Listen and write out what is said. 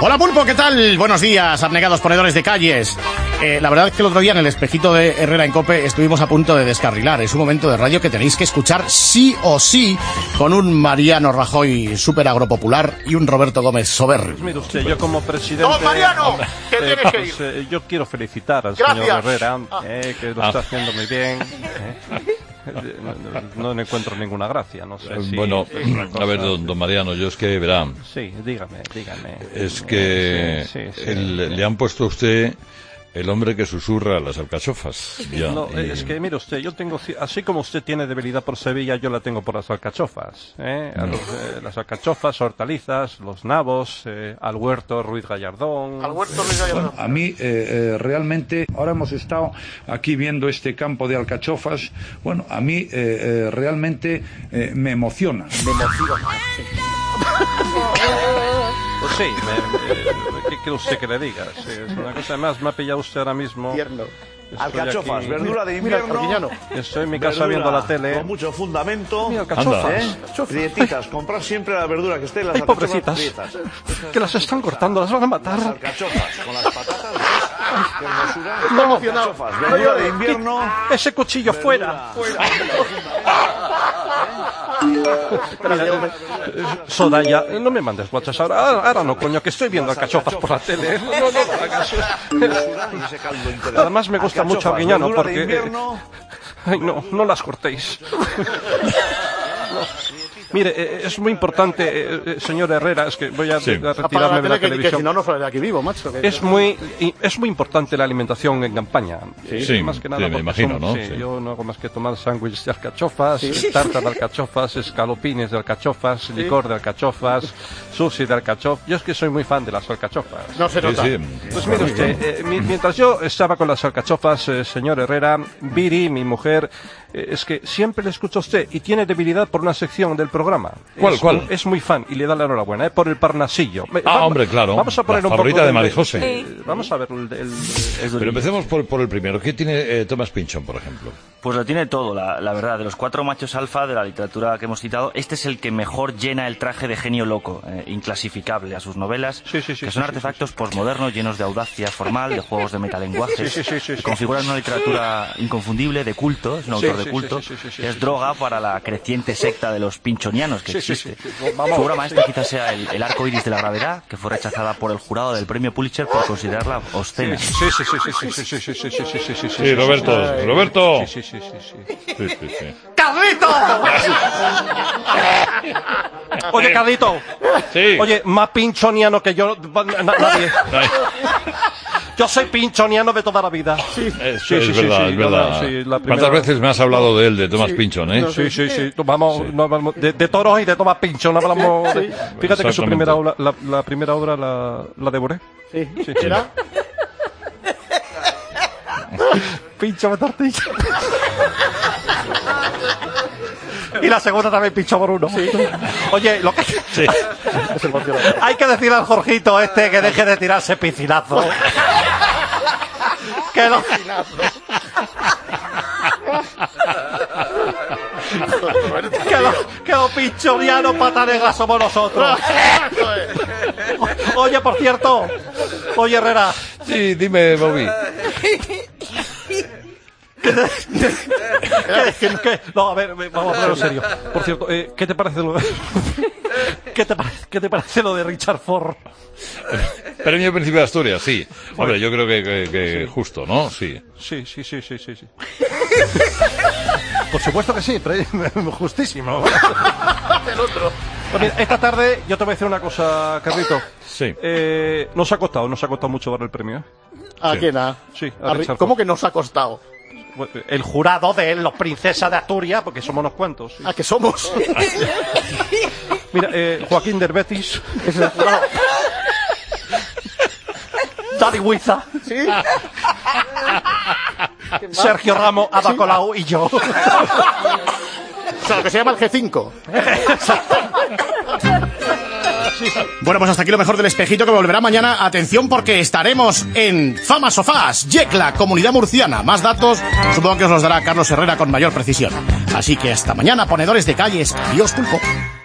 Hola Pulpo, ¿qué tal? Buenos días, abnegados ponedores de calles. La verdad es que el otro día en el espejito de Herrera en COPE estuvimos a punto de descarrilar. Es un momento de radio que tenéis que escuchar sí o sí, con un Mariano Rajoy súper agropopular y un Roberto Gómez soberbio. Pues mire usted, yo como presidente... ¡Don Mariano! ¿Qué tienes que ir? Yo quiero felicitar al señor Herrera, que lo está haciendo muy bien. No encuentro ninguna gracia, no sé si... Bueno, a ver, don Mariano, yo es que, verá... Sí, dígame. Es que le han puesto a usted el hombre que susurra las alcachofas. Ya, no, es que, mire usted, yo tengo... Así como usted tiene debilidad por Sevilla, yo la tengo por las alcachofas. Las alcachofas, hortalizas, los nabos, al huerto Ruiz Gallardón... Bueno, a mí, realmente, ahora hemos estado aquí viendo este campo de alcachofas. Bueno, a mí, realmente, me emociona. Pues sí, ¿qué quiere usted que le diga? Sí, es una cosa más, me ha pillado usted ahora mismo. Alcachofas, aquí, verdura de invierno. Estoy en mi casa viendo la tele. Con mucho fundamento. Mira, alcachofas. Prietitas, comprar siempre la verdura que esté en las Ay, alcachofas pobrecitas. prietas. Que las están cortando, las van a matar. Las alcachofas con las patatas. Qué hermosura. No, emocionado. Alcachofas, verdura de invierno. Ese cuchillo fuera. Sodaya, no me mandes guachas ahora no, coño, que estoy viendo alcachofas por la tele. No hagas. Además me gusta mucho Arguiñano porque... Ay, no las cortéis. Mire, es muy importante, señor Herrera, es que voy a retirarme de la televisión. Que si no, no sale de aquí vivo, macho. Es muy importante la alimentación en campaña. Sí, más que nada me imagino, ¿no? Sí. Yo no hago más que tomar sándwiches de alcachofas, tarta de alcachofas, escalopines de alcachofas, licor de alcachofas, sushi de alcachofas. Yo es que soy muy fan de las alcachofas. No se nota. Pues mire usted, mientras yo estaba con las alcachofas, señor Herrera, Viri, mi mujer, es que siempre le escucho a usted y tiene debilidad por una sección del programa. ¿Cuál? Es muy fan y le da la enhorabuena, por el Parnasillo. Hombre, claro. Vamos a poner la un favorita poco de Marijose. Vamos a ver Pero empecemos por el primero. ¿Qué tiene Tomás Pynchon, por ejemplo? Pues lo tiene todo, la verdad. De los 4 machos alfa de la literatura que hemos citado, este es el que mejor llena el traje de genio loco, inclasificable a sus novelas, que son artefactos posmodernos llenos de audacia formal, de juegos de metalenguajes, que configuran una literatura inconfundible, de culto, es un autor de culto, es droga para la creciente secta de los pinchonianos que existe. Su obra maestra quizás sea el arco iris de la gravedad, que fue rechazada por el jurado del premio Pulitzer por considerarla obscena. Sí, Roberto. Sí. ¡Carlito! Oye, Carlito. Sí. Oye, más pinchoniano que yo, nadie. Yo soy pinchoniano de toda la vida. Es verdad. ¿Cuántas veces me has hablado de él, de Tomás Pynchon, eh? Sí. Vamos, de toros y de Tomás Pynchon hablamos. Fíjate que su primera obra, la primera obra la devoré. Sí. ¿Era? Pincho de tortilla. Y la segunda también pincho por uno. Oye, lo que... Hay que decirle al Jorgito que deje de tirarse piscinazos. Que los pinchonianos pata negra somos nosotros. Oye, por cierto. Oye, Herrera. Sí, dime, Bobby. No, a ver, vamos a ponerlo serio. Por cierto, ¿qué te parece lo de... ¿Qué te parece lo de Richard Ford? Premio Príncipe de Asturias, sí. Hombre, yo creo que justo, ¿no? Sí. Sí. Por supuesto que sí, justísimo. El otro. Pues mira, esta tarde yo te voy a decir una cosa, Carlito. Sí. Nos ha costado mucho dar el premio. ¿A quién? Sí, a Richard ¿Cómo Ford. que nos ha costado? El jurado de los princesas de Asturias, porque somos unos cuantos. ¿A qué somos? Mira, Joaquín Derbetis. Es el jurado. Dani Huiza. ¿Sí? Sergio Ramos, Ada Colau y yo. O sea, lo que se llama el G5. Bueno, pues hasta aquí lo mejor del espejito, que volverá mañana. Atención, porque estaremos en Fama Sofás, Yecla, Comunidad Murciana. Más datos supongo que os los dará Carlos Herrera con mayor precisión. Así que hasta mañana, ponedores de calles. Adiós, Pulpo.